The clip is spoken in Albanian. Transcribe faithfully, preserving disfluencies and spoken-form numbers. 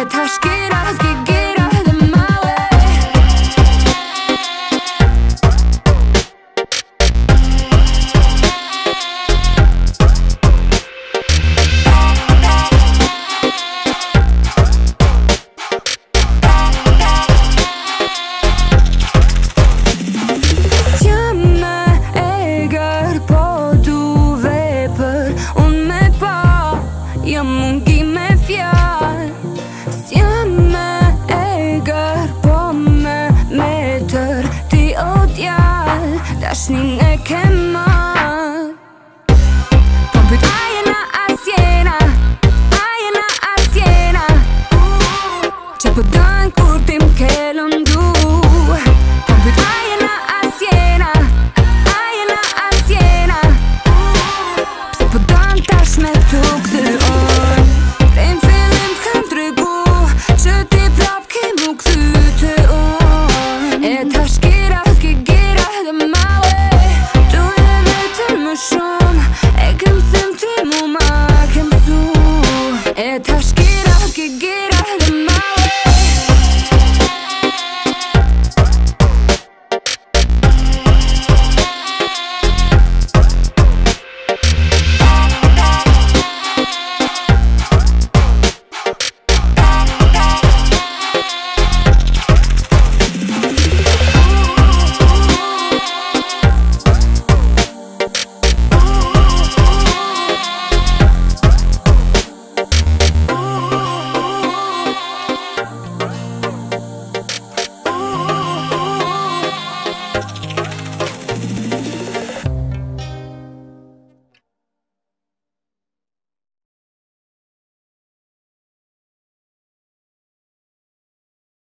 E tash kira, s'ki gira dhe mawe. S'jam me eger, po du vepër. Unë me pa, jam mungi me fjall. S'jam me eger, po me metër. Ti o djall, dashnin e ke marr. Po m'pyt a jena as jena, a jena as jena. Që po dojnë kur ti m'ke lëndu. Po m'pyt a jena as jena, a jena as jena. Pse po dojnë tash me tu këty orë. Te në fillim t'kam tregu që ti prap ke mu kthy te unë. E tash kira, s'ki gira dhe mawe. Tu e vetër më shumë, e ke msim ti mu ma ke msu. E tash